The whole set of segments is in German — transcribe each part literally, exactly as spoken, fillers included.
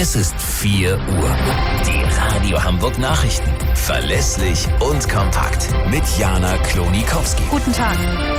Es ist vier Uhr. Die Radio Hamburg Nachrichten. Verlässlich und kompakt. Mit Jana Klonikowski. Guten Tag.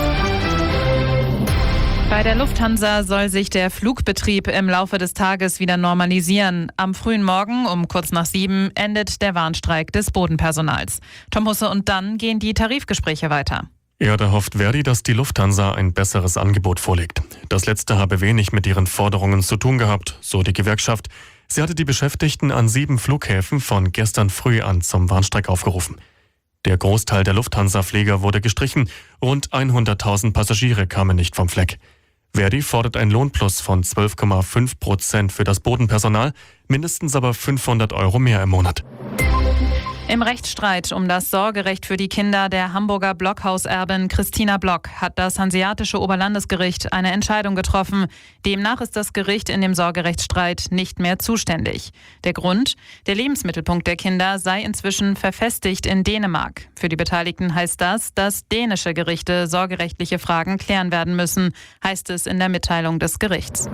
Bei der Lufthansa soll sich der Flugbetrieb im Laufe des Tages wieder normalisieren. Am frühen Morgen um kurz nach sieben endet der Warnstreik des Bodenpersonals. Tom Husse, und dann gehen die Tarifgespräche weiter. Ja, da hofft Verdi, dass die Lufthansa ein besseres Angebot vorlegt. Das letzte habe wenig mit ihren Forderungen zu tun gehabt, so die Gewerkschaft. Sie hatte die Beschäftigten an sieben Flughäfen von gestern früh an zum Warnstreik aufgerufen. Der Großteil der Lufthansa-Flieger wurde gestrichen. Rund hunderttausend Passagiere kamen nicht vom Fleck. Verdi fordert ein Lohnplus von zwölf Komma fünf Prozent für das Bodenpersonal, mindestens aber fünfhundert Euro mehr im Monat. Im Rechtsstreit um das Sorgerecht für die Kinder der Hamburger Blockhauserbin Christina Block hat das Hanseatische Oberlandesgericht eine Entscheidung getroffen. Demnach ist das Gericht in dem Sorgerechtsstreit nicht mehr zuständig. Der Grund? Der Lebensmittelpunkt der Kinder sei inzwischen verfestigt in Dänemark. Für die Beteiligten heißt das, dass dänische Gerichte sorgerechtliche Fragen klären werden müssen, heißt es in der Mitteilung des Gerichts.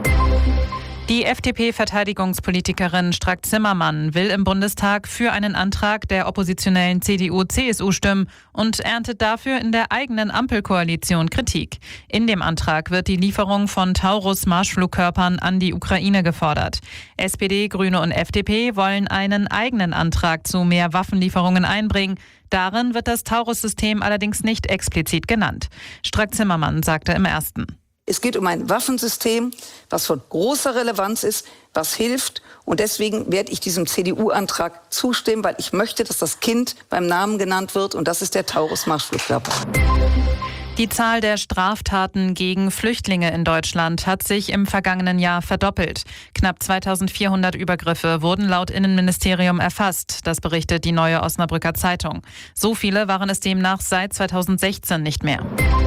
Die F D P-Verteidigungspolitikerin Strack-Zimmermann will im Bundestag für einen Antrag der oppositionellen C D U C S U stimmen und erntet dafür in der eigenen Ampelkoalition Kritik. In dem Antrag wird die Lieferung von Taurus-Marschflugkörpern an die Ukraine gefordert. S P D, Grüne und F D P wollen einen eigenen Antrag zu mehr Waffenlieferungen einbringen. Darin wird das Taurus-System allerdings nicht explizit genannt. Strack-Zimmermann sagte im Ersten: Es geht um ein Waffensystem, was von großer Relevanz ist, was hilft. Und deswegen werde ich diesem C D U-Antrag zustimmen, weil ich möchte, dass das Kind beim Namen genannt wird. Und das ist der Taurus-Marschflugkörper. Die Zahl der Straftaten gegen Flüchtlinge in Deutschland hat sich im vergangenen Jahr verdoppelt. Knapp zweitausendvierhundert Übergriffe wurden laut Innenministerium erfasst. Das berichtet die Neue Osnabrücker Zeitung. So viele waren es demnach seit zweitausendsechzehn nicht mehr.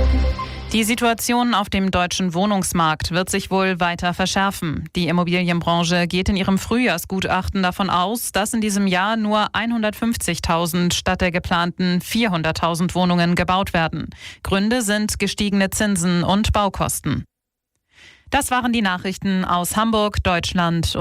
Die Situation auf dem deutschen Wohnungsmarkt wird sich wohl weiter verschärfen. Die Immobilienbranche geht in ihrem Frühjahrsgutachten davon aus, dass in diesem Jahr nur hundertfünfzigtausend statt der geplanten vierhunderttausend Wohnungen gebaut werden. Gründe sind gestiegene Zinsen und Baukosten. Das waren die Nachrichten aus Hamburg, Deutschland und